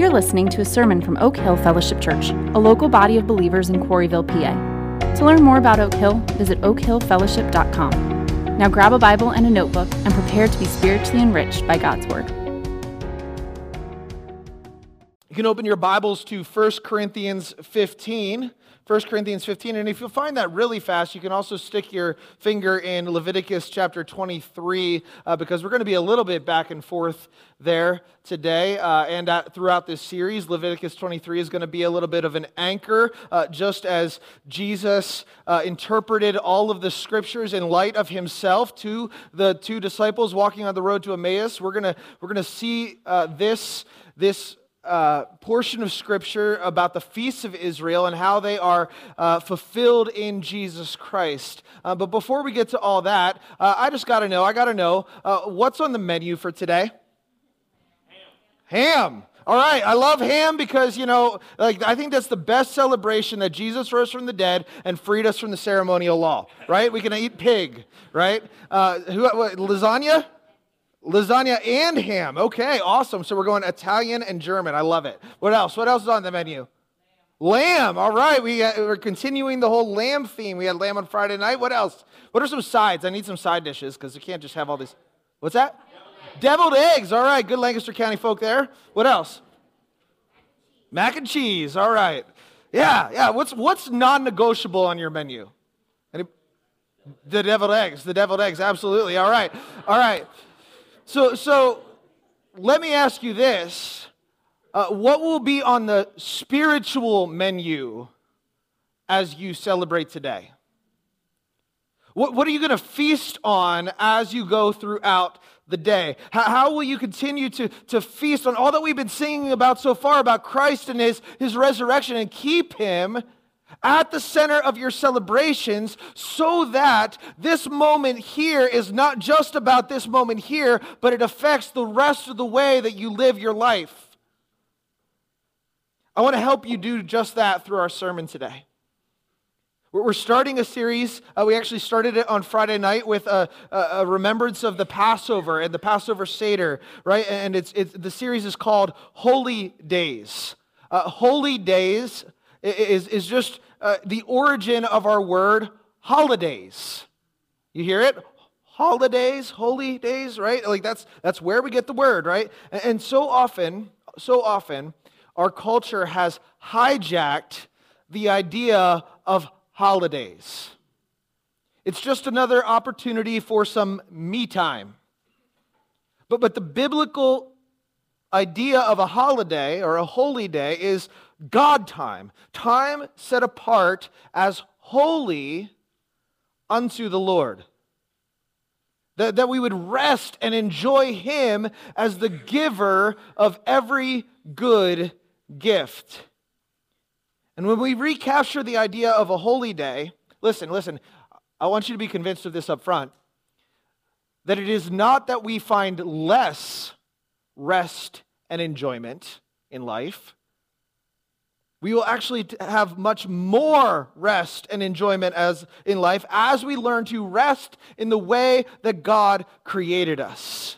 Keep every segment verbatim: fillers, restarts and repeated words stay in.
You're listening to a sermon from Oak Hill Fellowship Church, a local body of believers in Quarryville, P A. To learn more about Oak Hill, visit oak hill fellowship dot com. Now grab a Bible and a notebook and prepare to be spiritually enriched by God's Word. You can open your Bibles to First Corinthians fifteen. First Corinthians fifteen, and if you'll find that really fast, you can also stick your finger in Leviticus chapter twenty-three, uh, because we're going to be a little bit back and forth there today, uh, and uh, throughout this series. Leviticus twenty-three is going to be a little bit of an anchor, uh, just as Jesus uh, interpreted all of the scriptures in light of himself to the two disciples walking on the road to Emmaus. We're going to we're going to see uh, this this. Uh, portion of Scripture about the feasts of Israel and how they are uh, fulfilled in Jesus Christ. Uh, but before we get to all that, uh, I just got to know, I got to know, uh, what's on the menu for today? Ham. Ham. All right, I love ham because, you know, like I think that's the best celebration that Jesus rose from the dead and freed us from the ceremonial law, right? We can eat pig, right? Uh, who, what, lasagna? Lasagna and ham. Okay, awesome. So we're going Italian and German. I love it. What else? What else is on the menu? Lamb. All right, we, uh, we're continuing the whole lamb theme. We had lamb on Friday night. What else? What are some sides? I need some side dishes because you can't just have all these. What's that? Deviled eggs. Deviled eggs. All right, good Lancaster County folk there. What else? Mac and cheese. All right. Yeah, yeah. What's what's non-negotiable on your menu? Any? The deviled eggs. The deviled eggs. Absolutely. All right. All right. So, so let me ask you this. Uh, what will be on the spiritual menu as you celebrate today? What, what are you going to feast on as you go throughout the day? How, how will you continue to, to feast on all that we've been singing about so far about Christ and his, his resurrection and keep him at the center of your celebrations so that this moment here is not just about this moment here, but it affects the rest of the way that you live your life. I want to help you do just that through our sermon today. We're starting a series. Uh, we actually started it on Friday night with a, a, a remembrance of the Passover and the Passover Seder, right? And it's, it's the series is called Holy Days. Uh, Holy Days is, is just uh, the origin of our word holidays. You hear it? Holidays, holy days, right? Like that's that's where we get the word, right? And, and so often, so often, our culture has hijacked the idea of holidays. It's just another opportunity for some me time. But but the biblical idea of a holiday or a holy day is God time, time set apart as holy unto the Lord. That, that we would rest and enjoy him as the giver of every good gift. And when we recapture the idea of a holy day, listen, listen, I want you to be convinced of this up front, that it is not that we find less rest and enjoyment in life. We will actually have much more rest and enjoyment as in life as we learn to rest in the way that God created us.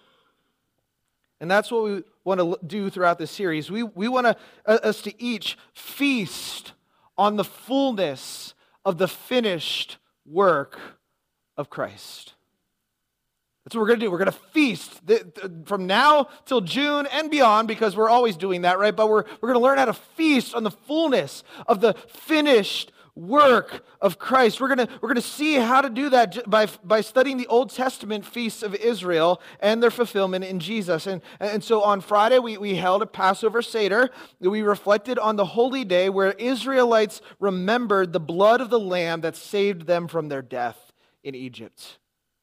And that's what we want to do throughout this series. We, we want to, uh, us to each feast on the fullness of the finished work of Christ. That's what we're going to do. We're going to feast from now till June and beyond because we're always doing that, right? But we're, we're going to learn how to feast on the fullness of the finished work of Christ. We're going to, we're going to see how to do that by, by studying the Old Testament feasts of Israel and their fulfillment in Jesus. And, and so on Friday, we, we held a Passover Seder. We reflected on the holy day where Israelites remembered the blood of the Lamb that saved them from their death in Egypt.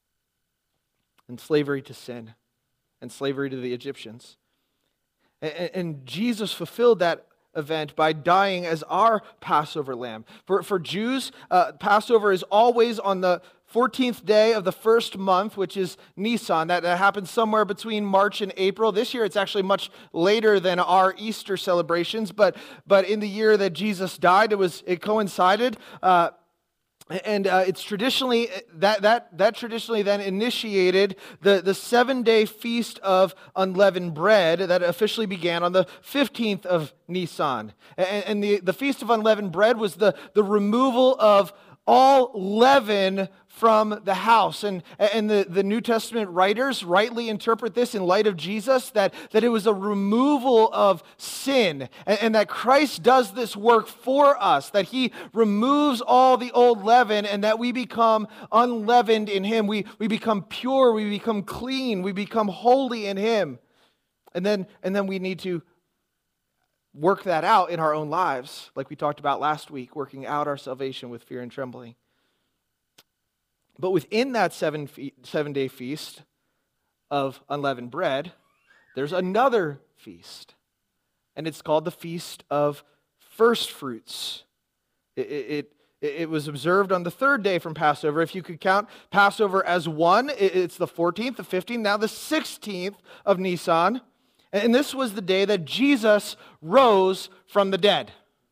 And slavery to sin, and slavery to the Egyptians. And, and Jesus fulfilled that event by dying as our Passover lamb. For, for Jews, uh, Passover is always on the fourteenth day of the first month, which is Nisan. That, that happens somewhere between March and April. This year, it's actually much later than our Easter celebrations, but, but in the year that Jesus died, it was it coincided uh, And uh, it's traditionally, that, that, that traditionally then initiated the, the seven-day feast of unleavened bread that officially began on the fifteenth of Nisan. And, and the, the feast of unleavened bread was the, the removal of all leaven from the house. And, and the, the New Testament writers rightly interpret this in light of Jesus, that, that it was a removal of sin, and, and that Christ does this work for us, that he removes all the old leaven and that we become unleavened in him. We, we become pure, we become clean, we become holy in him. And then, and then we need to work that out in our own lives, like we talked about last week, working out our salvation with fear and trembling. But within that seven fe- seven-day feast of unleavened bread, there's another feast, and it's called the Feast of First Fruits. It, it, it, it was observed on the third day from Passover. If you could count Passover as one, it, it's the fourteenth, the fifteenth, now the sixteenth of Nisan. And this was the day that Jesus rose from the dead.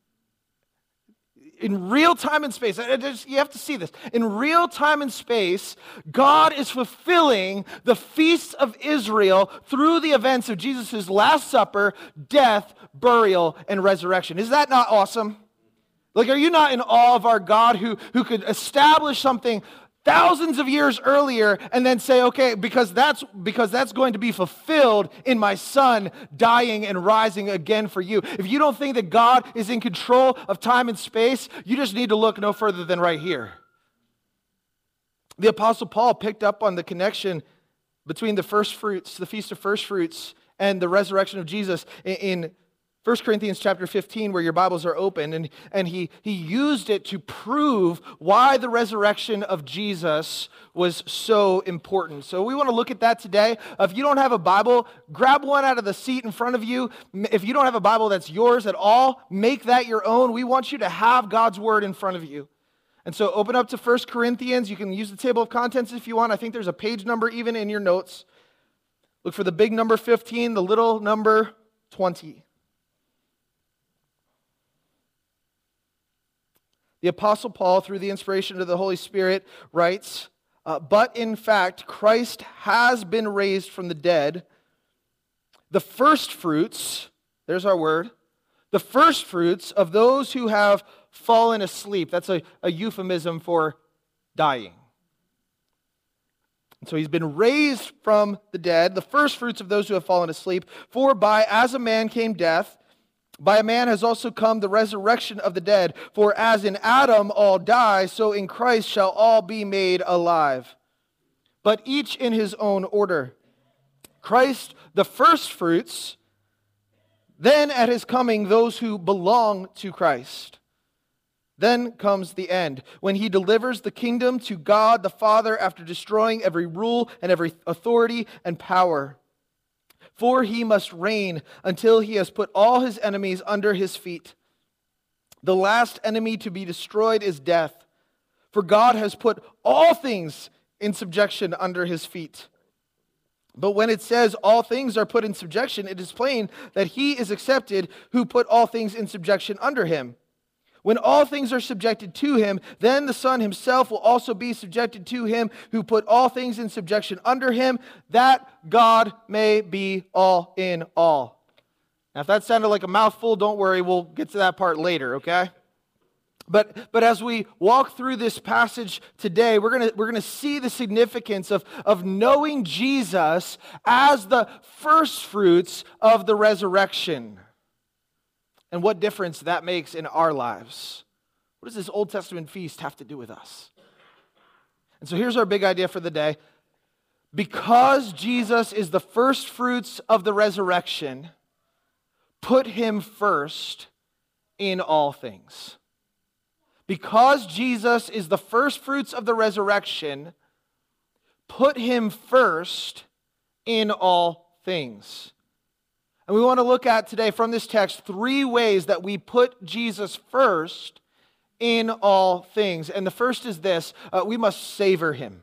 In real time and space, you have to see this. In real time and space, God is fulfilling the feasts of Israel through the events of Jesus' Last Supper, death, burial, and resurrection. Is that not awesome? Like, are you not in awe of our God who, who could establish something thousands of years earlier and then say, okay, because that's because that's going to be fulfilled in my Son dying and rising again for you. If you don't think that God is in control of time and space, you just need to look no further than right here. The Apostle Paul picked up on the connection between the first fruits, the Feast of First Fruits, and the resurrection of Jesus in First Corinthians chapter fifteen, where your Bibles are open, and, and he, he used it to prove why the resurrection of Jesus was so important. So we want to look at that today. If you don't have a Bible, grab one out of the seat in front of you. If you don't have a Bible that's yours at all, make that your own. We want you to have God's Word in front of you. And so open up to First Corinthians. You can use the table of contents if you want. I think there's a page number even in your notes. Look for the big number fifteen, the little number twenty. The Apostle Paul, through the inspiration of the Holy Spirit, writes, uh, but in fact, Christ has been raised from the dead, the first fruits, there's our word, the first fruits of those who have fallen asleep. That's a, a euphemism for dying. And so he's been raised from the dead, the first fruits of those who have fallen asleep. For by as a man came death, by a man has also come the resurrection of the dead. For as in Adam all die, so in Christ shall all be made alive. But each in his own order. Christ the first fruits, then at his coming those who belong to Christ. Then comes the end, when he delivers the kingdom to God the Father after destroying every rule and every authority and power. For he must reign until he has put all his enemies under his feet. The last enemy to be destroyed is death. For God has put all things in subjection under his feet. But when it says all things are put in subjection, it is plain that he is accepted who put all things in subjection under him. When all things are subjected to him, then the Son himself will also be subjected to him who put all things in subjection under him, that God may be all in all. Now, if that sounded like a mouthful, don't worry, we'll get to that part later, okay? But, but as we walk through this passage today, we're going we're gonna see the significance of, of knowing Jesus as the first fruits of the resurrection. And what difference that makes in our lives. What does this Old Testament feast have to do with us? And so here's our big idea for the day. Because Jesus is the first fruits of the resurrection, put him first in all things. Because Jesus is the first fruits of the resurrection, put him first in all things. And we want to look at today from this text three ways that we put Jesus first in all things. And the first is this, uh, we must savor him.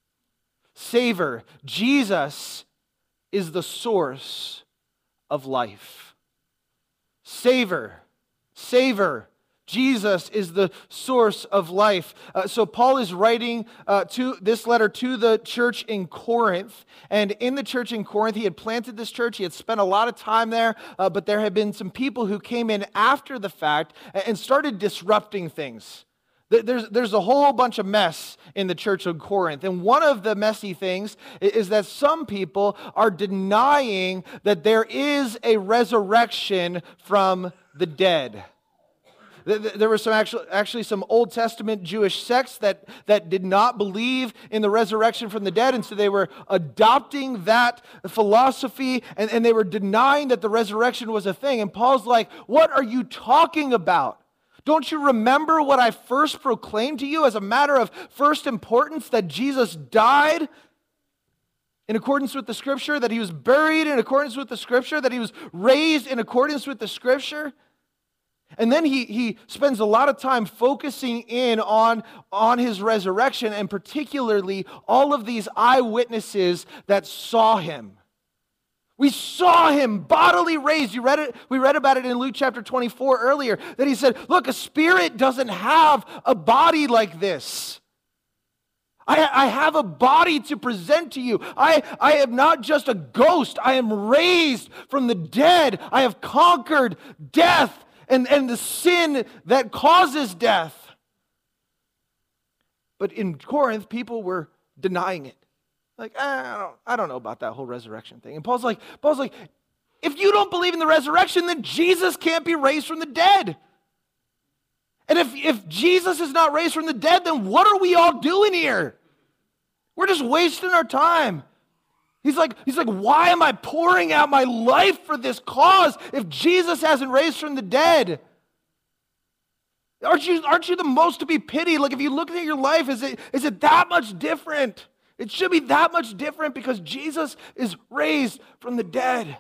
Savor. Jesus is the source of life. Savor. Savor. Jesus is the source of life. Uh, so Paul is writing uh, to this letter to the church in Corinth. And in the church in Corinth, he had planted this church. He had spent a lot of time there. Uh, but there had been some people who came in after the fact and started disrupting things. There's, there's a whole bunch of mess in the church of Corinth. And one of the messy things is that some people are denying that there is a resurrection from the dead. There were some actually, actually some Old Testament Jewish sects that, that did not believe in the resurrection from the dead, and so they were adopting that philosophy, and, and they were denying that the resurrection was a thing. And Paul's like, what are you talking about? Don't you remember what I first proclaimed to you as a matter of first importance, that Jesus died in accordance with the Scripture, that he was buried in accordance with the Scripture, that he was raised in accordance with the Scripture? And then he, he spends a lot of time focusing in on, on his resurrection, and particularly all of these eyewitnesses that saw him. We saw him bodily raised. You read it, we read about it in Luke chapter twenty-four earlier, that he said, look, a spirit doesn't have a body like this. I, I have a body to present to you. I, I am not just a ghost. I am raised from the dead. I have conquered death and, and the sin that causes death. But in Corinth, people were denying it. Like, I don't, I don't know about that whole resurrection thing. And Paul's like, Paul's like, if you don't believe in the resurrection, then Jesus can't be raised from the dead. And if, if Jesus is not raised from the dead, then what are we all doing here? We're just wasting our time. He's like, he's like, why am I pouring out my life for this cause if Jesus hasn't raised from the dead? Aren't you, aren't you the most to be pitied? Like, if you look at your life, is it, is it that much different? It should be that much different because Jesus is raised from the dead.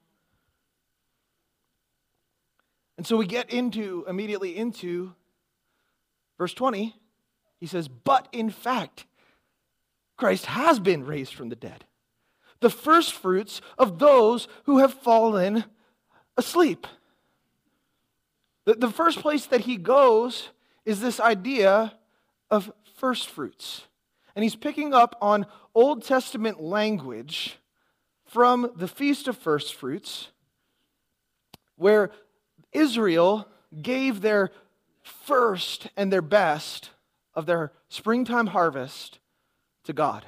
And so we get into, immediately into verse twenty. He says, but in fact, Christ has been raised from the dead, the first fruits of those who have fallen asleep. The, the first place that he goes is this idea of first fruits. And he's picking up on Old Testament language from the Feast of First Fruits, where Israel gave their first and their best of their springtime harvest to God.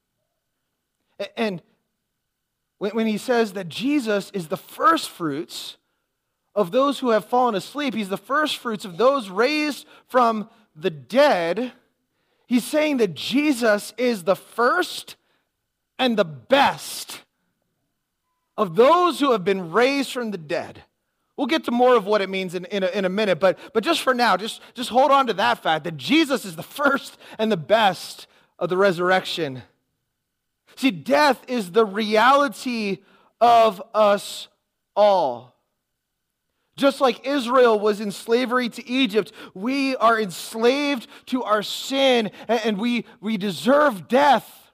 And when he says that Jesus is the first fruits of those who have fallen asleep, he's the first fruits of those raised from the dead, he's saying that Jesus is the first and the best of those who have been raised from the dead. We'll get to more of what it means in, in, a, in a minute, but, but just for now, just, just hold on to that fact that Jesus is the first and the best of the resurrection. See, death is the reality of us all. Just like Israel was in slavery to Egypt, we are enslaved to our sin, and we, we deserve death.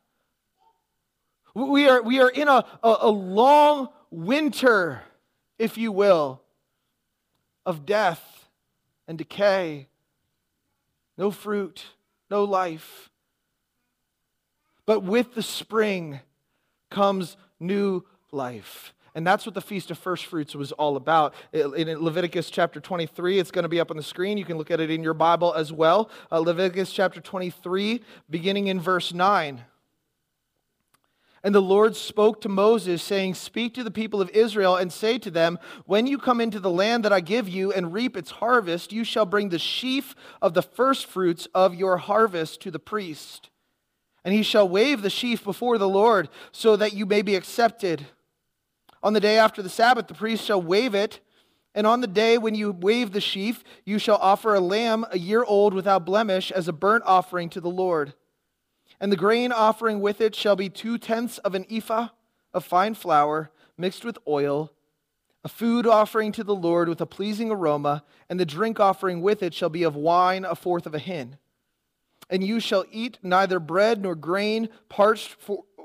We are, we are in a, a, a long winter, if you will, of death and decay. No fruit, no life. But with the spring comes new life. And that's what the Feast of First Fruits was all about. In Leviticus chapter twenty-three, it's going to be up on the screen. You can look at it in your Bible as well. Uh, Leviticus chapter twenty-three, beginning in verse nine. And the Lord spoke to Moses, saying, speak to the people of Israel and say to them, when you come into the land that I give you and reap its harvest, you shall bring the sheaf of the first fruits of your harvest to the priest. And he shall wave the sheaf before the Lord, so that you may be accepted. On the day after the Sabbath, the priest shall wave it, and on the day when you wave the sheaf, you shall offer a lamb a year old without blemish as a burnt offering to the Lord. And the grain offering with it shall be two-tenths of an ephah of fine flour mixed with oil, a food offering to the Lord with a pleasing aroma, and the drink offering with it shall be of wine a fourth of a hin. And you shall eat neither bread nor grain parched for,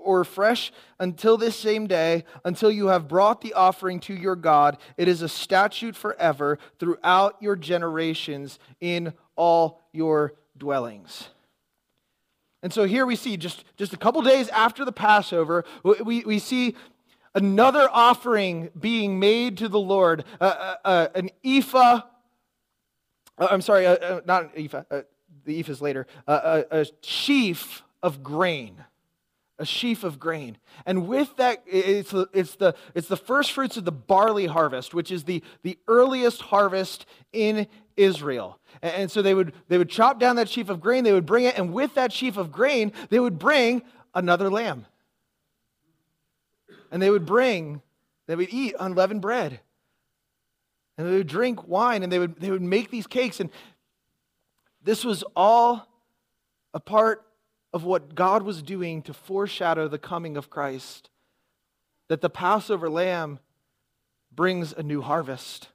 or fresh until this same day, until you have brought the offering to your God. It is a statute forever throughout your generations in all your dwellings. And so here we see, just, just a couple days after the Passover, we, we see another offering being made to the Lord, uh, uh, uh, an ephah, uh, I'm sorry, uh, uh, not an ephah, uh, the ephah is later, uh, a, a sheaf of grain, a sheaf of grain. And with that, it's the, it's the, it's the first fruits of the barley harvest, which is the, the earliest harvest in Israel. And so they would, they would chop down that sheaf of grain, they would bring it, and with that sheaf of grain, they would bring another lamb. And they would bring, they would eat unleavened bread. And they would drink wine, and they would, they would make these cakes. And this was all a part of what God was doing to foreshadow the coming of Christ. That the Passover lamb brings a new harvest.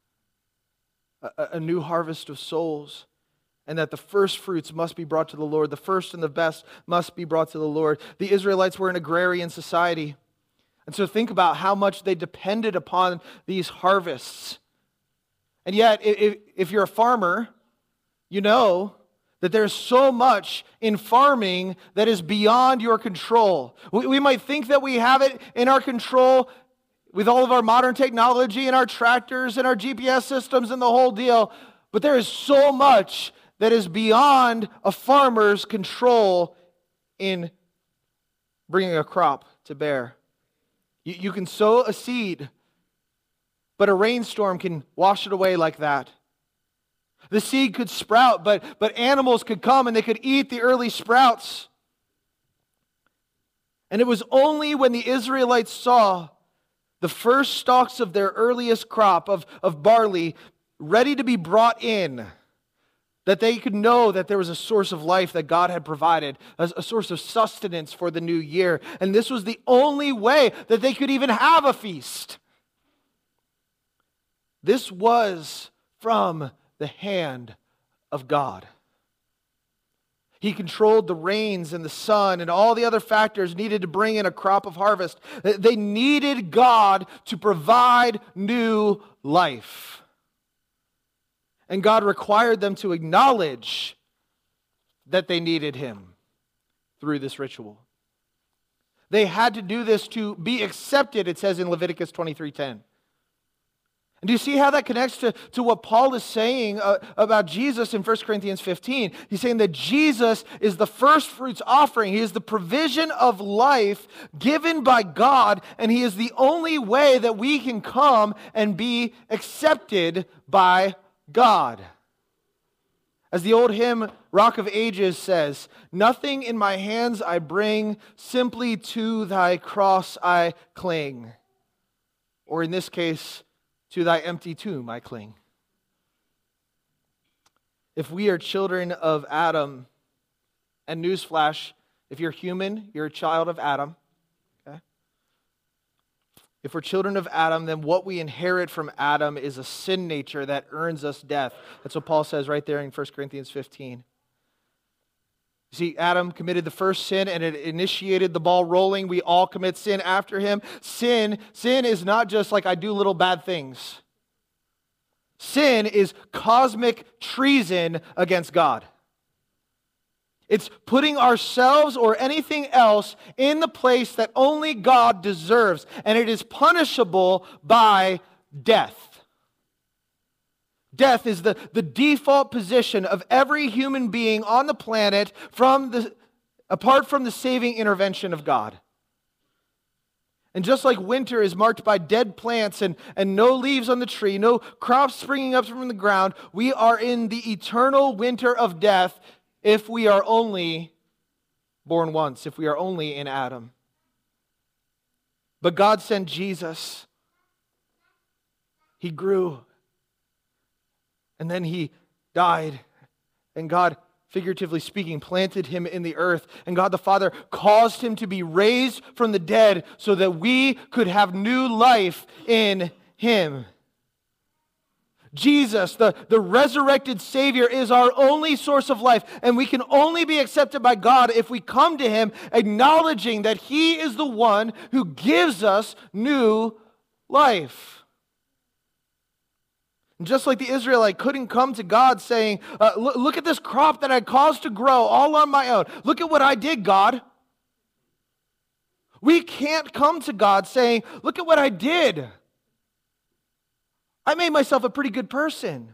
A, a new harvest of souls. And that the first fruits must be brought to the Lord. The first and the best must be brought to the Lord. The Israelites were an agrarian society. And so think about how much they depended upon these harvests. And yet, if, if you're a farmer, you know that there's so much in farming that is beyond your control. We, we might think that we have it in our control with all of our modern technology and our tractors and our G P S systems and the whole deal, but there is so much that is beyond a farmer's control in bringing a crop to bear. You, you can sow a seed, but a rainstorm can wash it away like that. The seed could sprout, but, but animals could come and they could eat the early sprouts. And it was only when the Israelites saw the first stalks of their earliest crop of, of barley ready to be brought in that they could know that there was a source of life that God had provided, a, a source of sustenance for the new year. And this was the only way that they could even have a feast. This was from the hand of God. He controlled the rains and the sun and all the other factors needed to bring in a crop of harvest. They needed God to provide new life. And God required them to acknowledge that they needed Him through this ritual. They had to do this to be accepted, it says in Leviticus twenty-three ten. And do you see how that connects to, to what Paul is saying uh, about Jesus in First Corinthians fifteen? He's saying that Jesus is the first fruits offering. He is the provision of life given by God, and He is the only way that we can come and be accepted by God. As the old hymn, Rock of Ages says, "Nothing in my hands I bring, simply to thy cross I cling." Or in this case, to thy empty tomb I cling. If we are children of Adam, and newsflash, if you're human, you're a child of Adam. Okay? If we're children of Adam, then what we inherit from Adam is a sin nature that earns us death. That's what Paul says right there in First Corinthians fifteen. You see, Adam committed the first sin and it initiated the ball rolling. We all commit sin after him. Sin, sin is not just like I do little bad things. Sin is cosmic treason against God. It's putting ourselves or anything else in the place that only God deserves. And it is punishable by death. Death is the, the default position of every human being on the planet from the, apart from the saving intervention of God. And just like winter is marked by dead plants and, and no leaves on the tree, no crops springing up from the ground, we are in the eternal winter of death if we are only born once, if we are only in Adam. But God sent Jesus. He grew. And then He died. And God, figuratively speaking, planted Him in the earth. And God the Father caused Him to be raised from the dead so that we could have new life in Him. Jesus, the, the resurrected Savior, is our only source of life, and we can only be accepted by God if we come to Him acknowledging that He is the one who gives us new life. And just like the Israelite couldn't come to God saying, uh, look, look at this crop that I caused to grow all on my own. Look at what I did, God. We can't come to God saying, look at what I did. I made myself a pretty good person.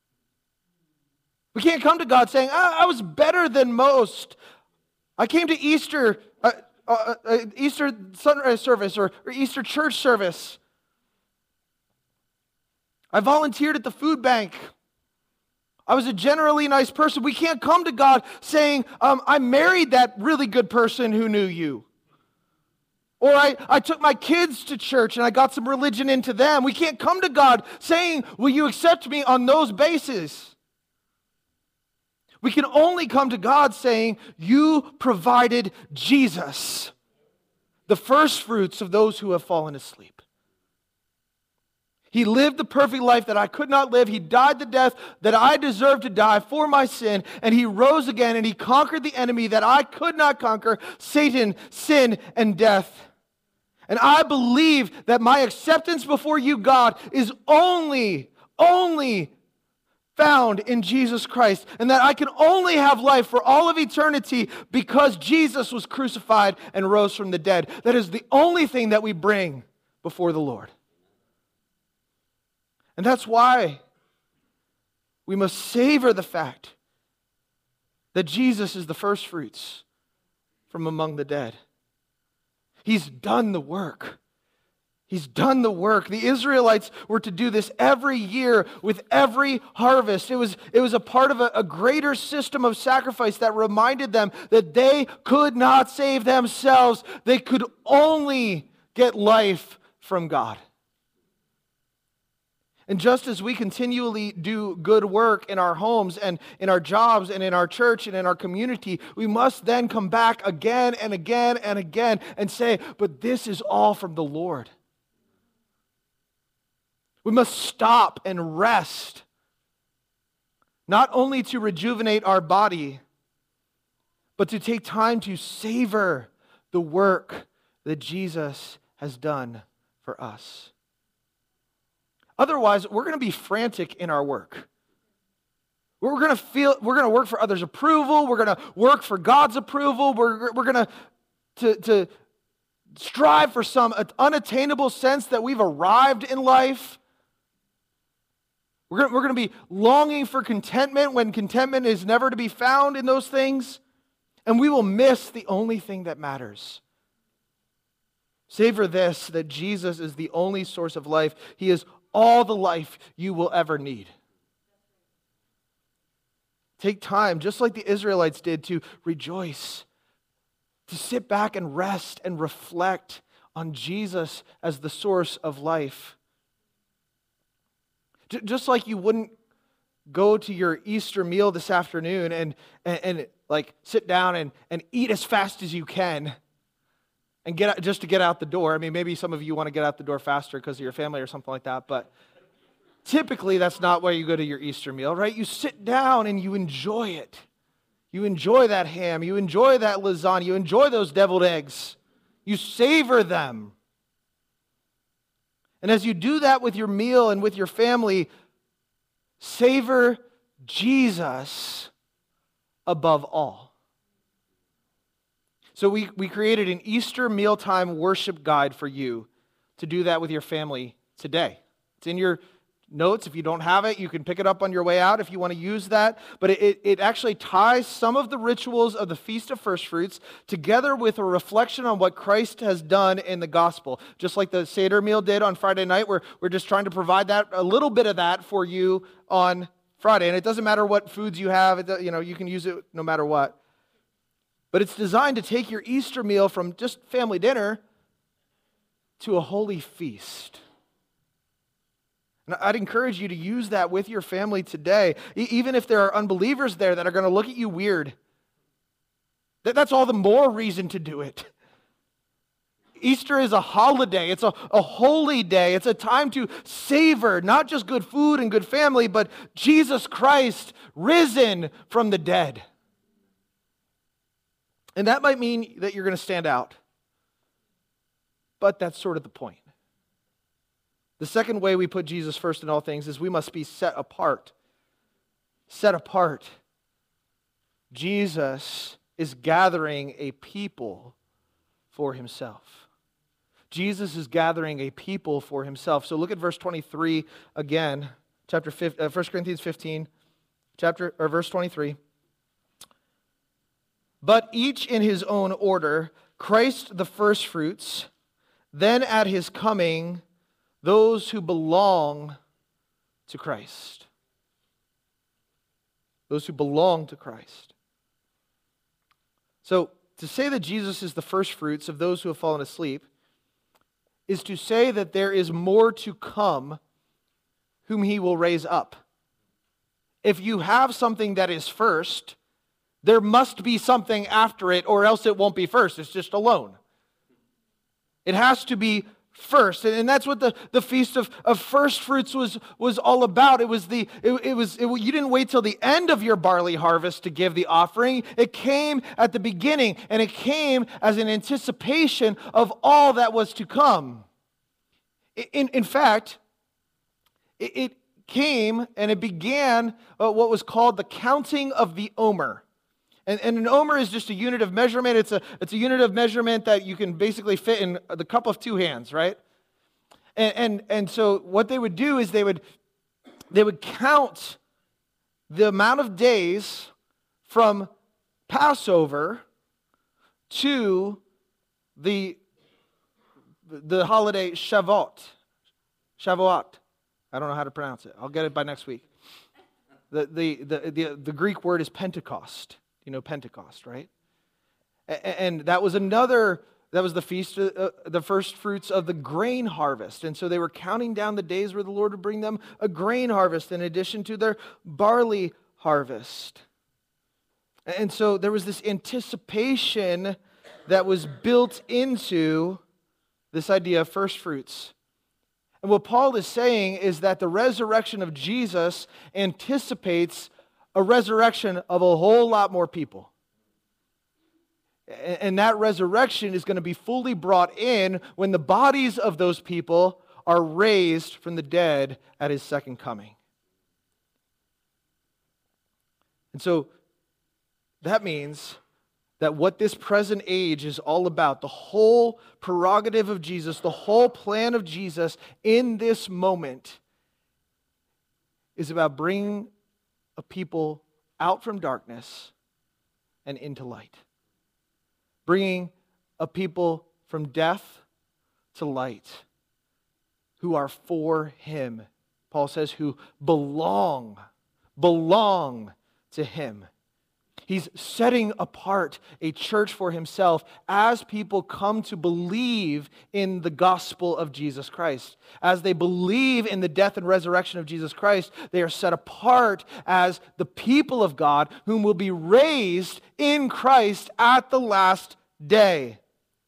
We can't come to God saying, I, I was better than most. I came to Easter, uh, uh, uh, Easter sunrise service or, or Easter church service. I volunteered at the food bank. I was a generally nice person. We can't come to God saying, um, I married that really good person who knew you. Or I, I took my kids to church and I got some religion into them. We can't come to God saying, will you accept me on those bases? We can only come to God saying, you provided Jesus, the first fruits of those who have fallen asleep. He lived the perfect life that I could not live. He died the death that I deserved to die for my sin. And He rose again and He conquered the enemy that I could not conquer, Satan, sin, and death. And I believe that my acceptance before you, God, is only, only found in Jesus Christ. And that I can only have life for all of eternity because Jesus was crucified and rose from the dead. That is the only thing that we bring before the Lord. And that's why we must savor the fact that Jesus is the first fruits from among the dead. He's done the work. He's done the work. The Israelites were to do this every year with every harvest. It was, it was a part of a, a greater system of sacrifice that reminded them that they could not save themselves. They could only get life from God. And just as we continually do good work in our homes and in our jobs and in our church and in our community, we must then come back again and again and again and say, but this is all from the Lord. We must stop and rest, not only to rejuvenate our body, but to take time to savor the work that Jesus has done for us. Otherwise, we're going to be frantic in our work. We're going to feel, we're going to work for others' approval. We're going to work for God's approval. We're, we're going to, to, to strive for some unattainable sense that we've arrived in life. We're going, we're going to be longing for contentment when contentment is never to be found in those things. And we will miss the only thing that matters. Savor this, that Jesus is the only source of life. He is all the life you will ever need. Take time, just like the Israelites did, to rejoice, to sit back and rest and reflect on Jesus as the source of life. J- just like you wouldn't go to your Easter meal this afternoon and, and, and like sit down and, and eat as fast as you can and get out, just to get out the door. I mean, maybe some of you want to get out the door faster because of your family or something like that, but typically that's not why you go to your Easter meal, right? You sit down and you enjoy it. You enjoy that ham. You enjoy that lasagna. You enjoy those deviled eggs. You savor them. And as you do that with your meal and with your family, savor Jesus above all. So we, we created an Easter mealtime worship guide for you to do that with your family today. It's in your notes. If you don't have it, you can pick it up on your way out if you want to use that. But it, it actually ties some of the rituals of the Feast of First Fruits together with a reflection on what Christ has done in the gospel. Just like the Seder meal did on Friday night, we're, we're just trying to provide that, a little bit of that for you on Friday. And it doesn't matter what foods you have, it, you know, you can use it no matter what. But it's designed to take your Easter meal from just family dinner to a holy feast. And I'd encourage you to use that with your family today, e- even if there are unbelievers there that are going to look at you weird. That, that's all the more reason to do it. Easter is a holiday. It's a, a holy day. It's a time to savor not just good food and good family, but Jesus Christ risen from the dead. And that might mean that you're going to stand out. But that's sort of the point. The second way we put Jesus first in all things is we must be set apart. Set apart. Jesus is gathering a people for himself. Jesus is gathering a people for himself. So look at verse twenty-three again, chapter fifteen, uh, First Corinthians fifteen, chapter or verse twenty-three. But each in his own order, Christ the firstfruits, then at his coming, those who belong to Christ. Those who belong to Christ. So to say that Jesus is the firstfruits of those who have fallen asleep is to say that there is more to come whom he will raise up. If you have something that is first, there must be something after it, or else it won't be first. It's just alone. It has to be first. And that's what the, the Feast of, of First Fruits was, was all about. It was the it, it was it, you didn't wait till the end of your barley harvest to give the offering. It came at the beginning, and it came as an anticipation of all that was to come. In, in fact, it, it came and it began uh, what was called the counting of the omer. And, and an omer is just a unit of measurement. It's a, it's a unit of measurement that you can basically fit in the cup of two hands, right? And, and, and so what they would do is they would, they would count the amount of days from Passover to the, the holiday Shavuot. Shavuot. I don't know how to pronounce it. I'll get it by next week. The, the, the, the, the Greek word is Pentecost. You know Pentecost, right? And that was another, that was the feast, uh, the first fruits of the grain harvest. And so they were counting down the days where the Lord would bring them a grain harvest in addition to their barley harvest. And so there was this anticipation that was built into this idea of first fruits. And what Paul is saying is that the resurrection of Jesus anticipates a resurrection of a whole lot more people. And that resurrection is going to be fully brought in when the bodies of those people are raised from the dead at his second coming. And so that means that what this present age is all about, the whole prerogative of Jesus, the whole plan of Jesus in this moment, is about bringing a people out from darkness and into light. Bringing a people from death to light who are for him. Paul says, who belong, belong to him. He's setting apart a church for himself as people come to believe in the gospel of Jesus Christ. As they believe in the death and resurrection of Jesus Christ, they are set apart as the people of God whom will be raised in Christ at the last day.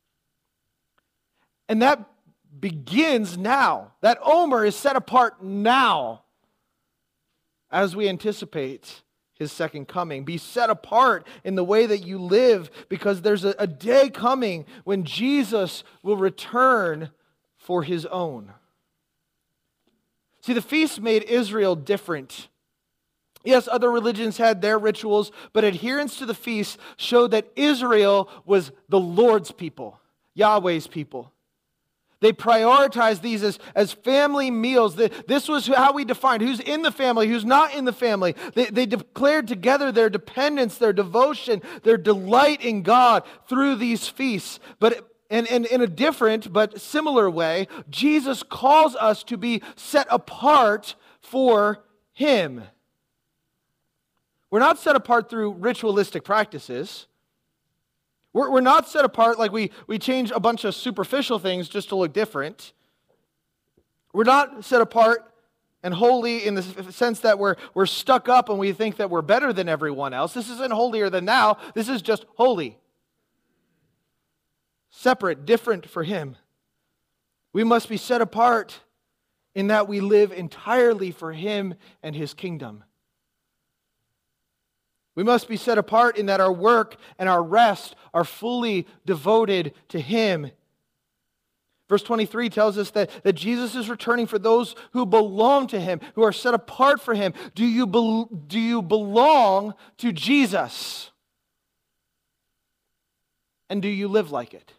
And that begins now. That omer is set apart now as we anticipate his second coming. Be set apart in the way that you live, because there's a, a day coming when Jesus will return for his own. See, the feast made Israel different. Yes, other religions had their rituals, but adherence to the feast showed that Israel was the Lord's people, Yahweh's people. They prioritized these as, as family meals. This was how we defined who's in the family, who's not in the family. They, they declared together their dependence, their devotion, their delight in God through these feasts. But and, and in a different but similar way, Jesus calls us to be set apart for him. We're not set apart through ritualistic practices. We're, we're not set apart like we, we change a bunch of superficial things just to look different. We're not set apart and holy in the sense that we're, we're stuck up and we think that we're better than everyone else. This isn't holier than thou. This is just holy. separate, different for Him. We must be set apart in that we live entirely for Him and His kingdom. We must be set apart in that our work and our rest are fully devoted to Him. Verse twenty-three tells us that, that Jesus is returning for those who belong to Him, who are set apart for Him. Do you, be, do you belong to Jesus? And do you live like it?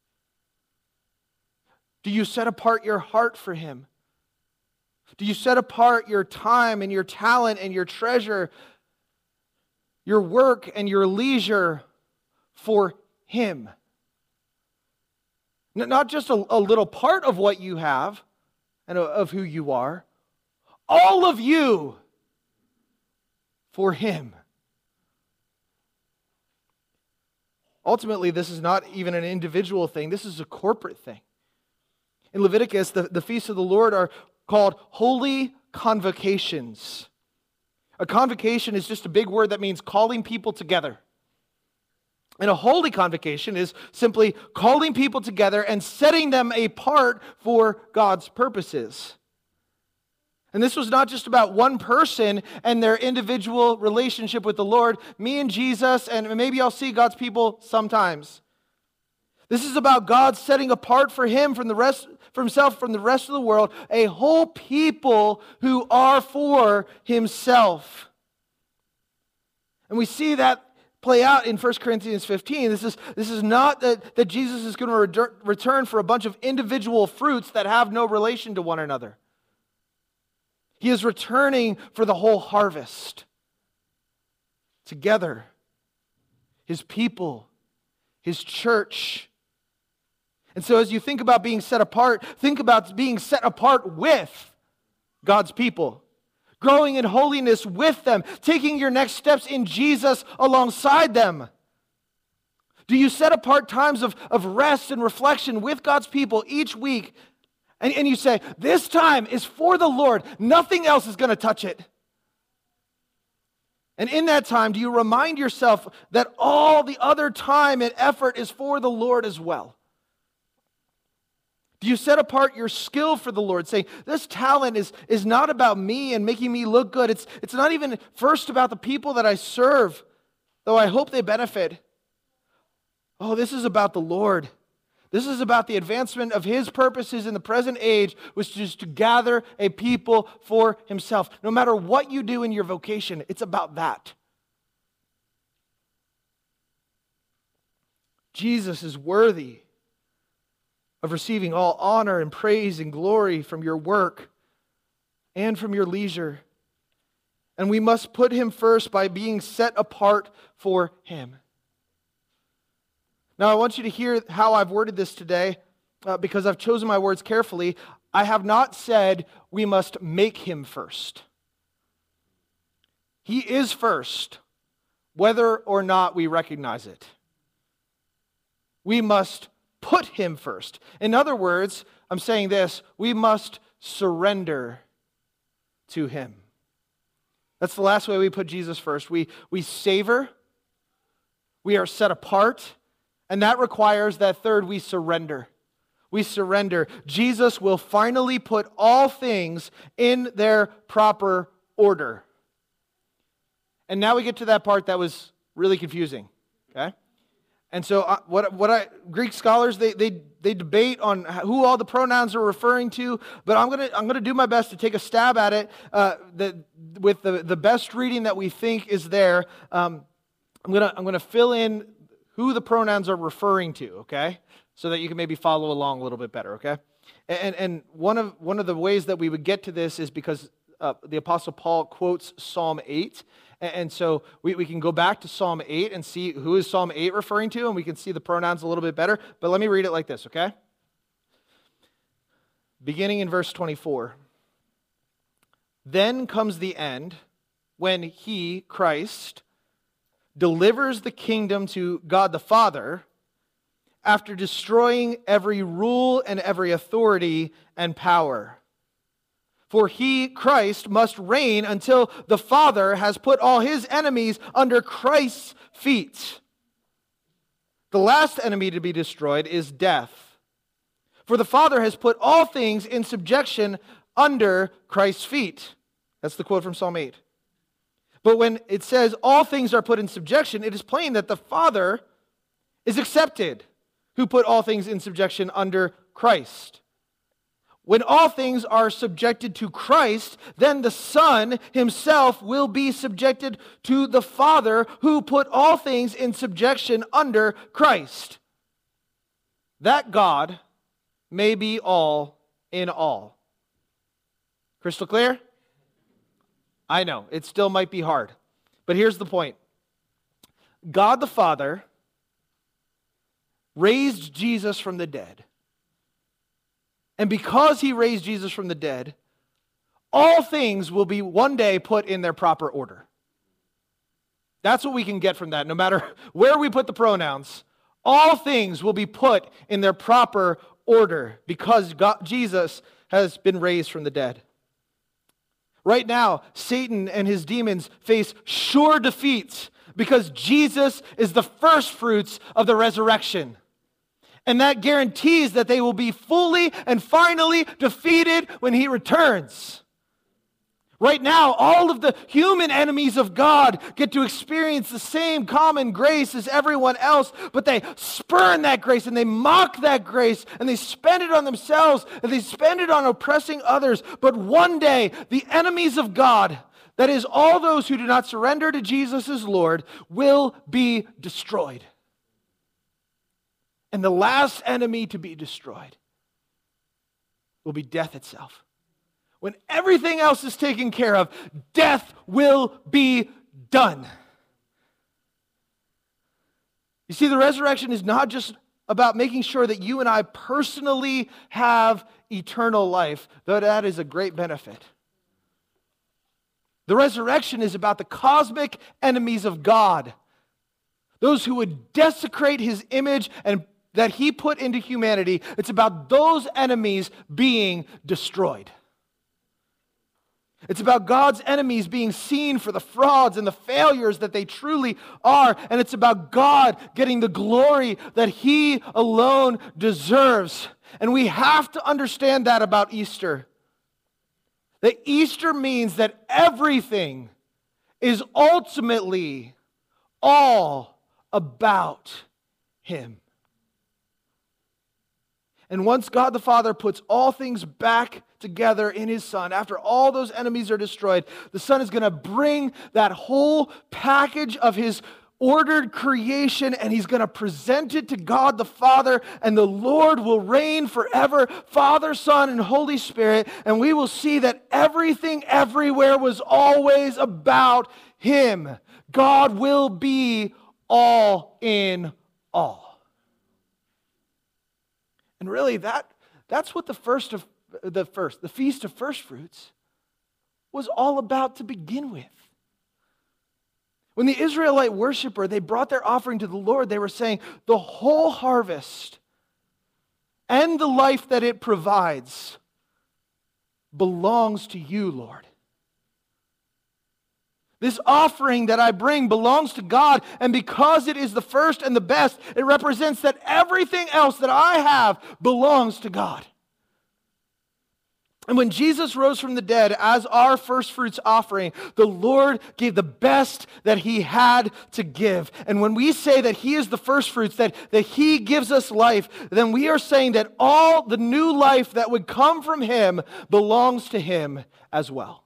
Do you set apart your heart for Him? Do you set apart your time and your talent and your treasure, your work and your leisure for Him? Not just a, a little part of what you have and of who you are. All of you for Him. Ultimately, this is not even an individual thing. This is a corporate thing. In Leviticus, the, the feasts of the Lord are called holy convocations. A convocation is just a big word that means calling people together. And a holy convocation is simply calling people together and setting them apart for God's purposes. And this was not just about one person and their individual relationship with the Lord, me and Jesus, and maybe I'll see God's people sometimes. This is about God setting apart for Him from the rest, for Himself from the rest of the world, a whole people who are for Himself. And we see that play out in First Corinthians fifteen. This is, this is not that, that Jesus is going to re- return for a bunch of individual fruits that have no relation to one another. He is returning for the whole harvest. Together. His people. His church. And so as you think about being set apart, think about being set apart with God's people. Growing in holiness with them, taking your next steps in Jesus alongside them. Do you set apart times of, of rest and reflection with God's people each week? And, and you say, this time is for the Lord. Nothing else is going to touch it. And in that time, do you remind yourself that all the other time and effort is for the Lord as well? Do you set apart your skill for the Lord, saying, this talent is, is not about me and making me look good. It's, it's not even first about the people that I serve, though I hope they benefit. Oh, this is about the Lord. This is about the advancement of His purposes in the present age, which is to gather a people for Himself. No matter what you do in your vocation, it's about that. Jesus is worthy of receiving all honor and praise and glory from your work and from your leisure. And we must put Him first by being set apart for Him. Now, I want you to hear how I've worded this today, uh, because I've chosen my words carefully. I have not said we must make Him first. He is first, whether or not we recognize it. We must put Him first. In other words, I'm saying this, we must surrender to Him. That's the last way we put Jesus first. We, we savor, we are set apart, and that requires that third, we surrender. We surrender. Jesus will finally put all things in their proper order. And now we get to that part that was really confusing, okay? And so uh, what what I Greek scholars they they they debate on who all the pronouns are referring to, but I'm gonna I'm gonna do my best to take a stab at it uh, the, with the, the best reading that we think is there. Um, I'm gonna I'm gonna fill in who the pronouns are referring to, okay, so that you can maybe follow along a little bit better, okay. And and one of one of the ways that we would get to this is because uh, the Apostle Paul quotes Psalm eight. And so we, we can go back to Psalm eight and see who is Psalm eight referring to, and we can see the pronouns a little bit better. But let me read it like this, okay? Beginning in verse twenty-four. Then comes the end when He, Christ, delivers the kingdom to God the Father after destroying every rule and every authority and power. For He, Christ, must reign until the Father has put all His enemies under Christ's feet. The last enemy to be destroyed is death. For the Father has put all things in subjection under Christ's feet. That's the quote from Psalm eight. But when it says all things are put in subjection, it is plain that the Father is accepted, who put all things in subjection under Christ. When all things are subjected to Christ, then the Son himself will be subjected to the Father, who put all things in subjection under Christ. That God may be all in all. Crystal clear? I know, it still might be hard. But here's the point. God the Father raised Jesus from the dead. And because he raised Jesus from the dead, all things will be one day put in their proper order. That's what we can get from that. No matter where we put the pronouns, all things will be put in their proper order because God, Jesus has been raised from the dead. Right now, Satan and his demons face sure defeat because Jesus is the first fruits of the resurrection. And that guarantees that they will be fully and finally defeated when he returns. Right now, all of the human enemies of God get to experience the same common grace as everyone else, but they spurn that grace and they mock that grace and they spend it on themselves and they spend it on oppressing others. But one day, the enemies of God, that is, all those who do not surrender to Jesus as Lord, will be destroyed. And the last enemy to be destroyed will be death itself. When everything else is taken care of, death will be done. You see, the resurrection is not just about making sure that you and I personally have eternal life, though that is a great benefit. The resurrection is about the cosmic enemies of God, those who would desecrate his image and that he put into humanity. It's about those enemies being destroyed. It's about God's enemies being seen for the frauds and the failures that they truly are. And it's about God getting the glory that he alone deserves. And we have to understand that about Easter. That Easter means that everything is ultimately all about him. And once God the Father puts all things back together in his Son, after all those enemies are destroyed, the Son is going to bring that whole package of his ordered creation and he's going to present it to God the Father, and the Lord will reign forever, Father, Son, and Holy Spirit, and we will see that everything everywhere was always about him. God will be all in all. And really, that, that's what the first of the first, the Feast of First Fruits was all about to begin with. When the Israelite worshiper, they brought their offering to the Lord, they were saying, the whole harvest and the life that it provides belongs to you, Lord. This offering that I bring belongs to God, and because it is the first and the best, it represents that everything else that I have belongs to God. And when Jesus rose from the dead as our first fruits offering, the Lord gave the best that he had to give. And when we say that he is the first fruits, that, that he gives us life, then we are saying that all the new life that would come from him belongs to him as well.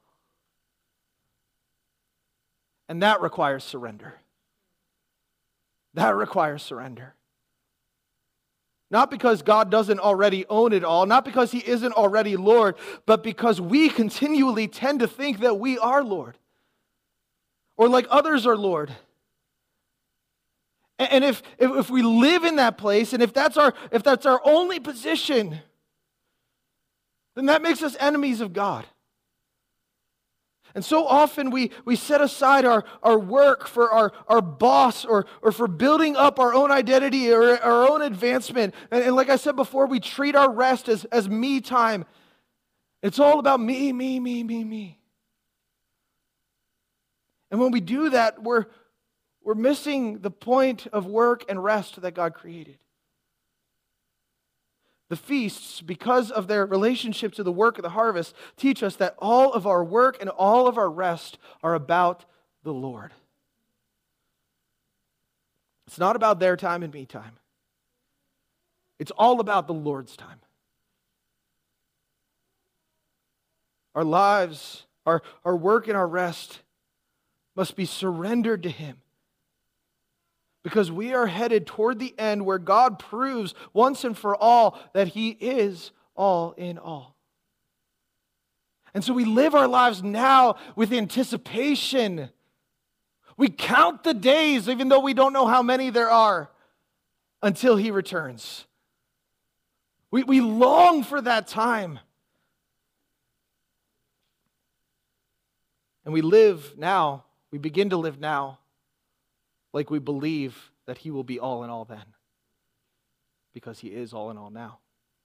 And that requires surrender. That requires surrender. Not because God doesn't already own it all, not because he isn't already Lord, but because we continually tend to think that we are Lord. Or like others are Lord. And if, if, if we live in that place, and if that's our, if that's our only position, then that makes us enemies of God. And so often we, we set aside our, our work for our, our boss or, or for building up our own identity or our own advancement. And, and like I said before, we treat our rest as, as me time. It's all about me, me, me, me, me. And when we do that, we're, we're we're missing the point of work and rest that God created. The feasts, because of their relationship to the work of the harvest, teach us that all of our work and all of our rest are about the Lord. It's not about their time and me time. It's all about the Lord's time. Our lives, our, our work and our rest must be surrendered to Him. Because we are headed toward the end where God proves once and for all that He is all in all. And so we live our lives now with anticipation. We count the days, even though we don't know how many there are, until He returns. We, we long for that time. And we live now, we begin to live now, like we believe that He will be all in all then, because He is all in all now.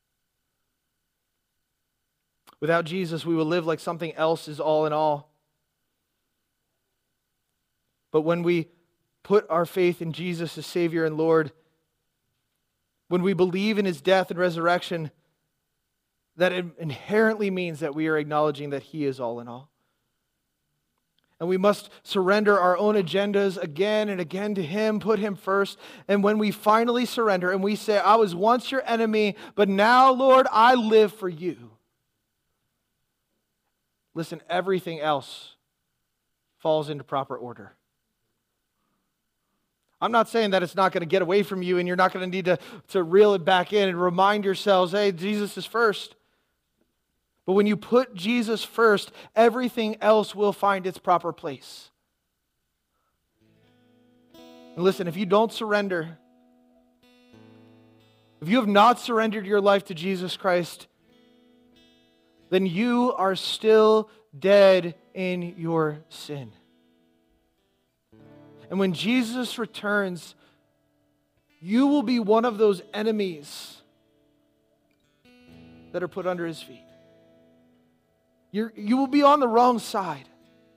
Without Jesus, we will live like something else is all in all. But when we put our faith in Jesus as Savior and Lord, when we believe in His death and resurrection, that inherently means that we are acknowledging that He is all in all. And we must surrender our own agendas again and again to Him, put Him first. And when we finally surrender and we say, I was once your enemy, but now, Lord, I live for you. Listen, everything else falls into proper order. I'm not saying that it's not going to get away from you and you're not going to need to, to reel it back in and remind yourselves, hey, Jesus is first. But when you put Jesus first, everything else will find its proper place. And listen, if you don't surrender, if you have not surrendered your life to Jesus Christ, then you are still dead in your sin. And when Jesus returns, you will be one of those enemies that are put under His feet. You're, you will be on the wrong side.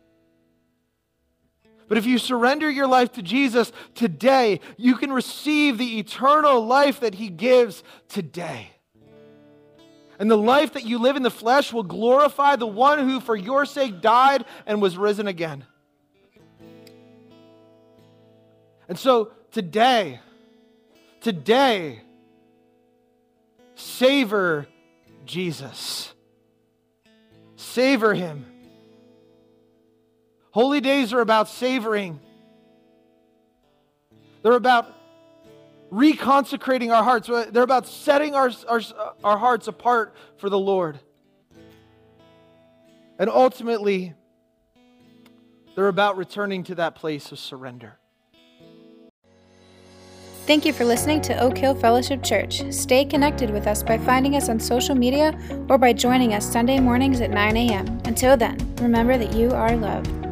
But if you surrender your life to Jesus today, you can receive the eternal life that He gives today. And the life that you live in the flesh will glorify the one who for your sake died and was risen again. And so today, today, savor Jesus. Savor Him. Holy days are about savoring. They're about reconsecrating our hearts. They're about setting our, our, our hearts apart for the Lord. And ultimately, they're about returning to that place of surrender. Thank you for listening to Oak Hill Fellowship Church. Stay connected with us by finding us on social media or by joining us Sunday mornings at nine a.m. Until then, remember that you are loved.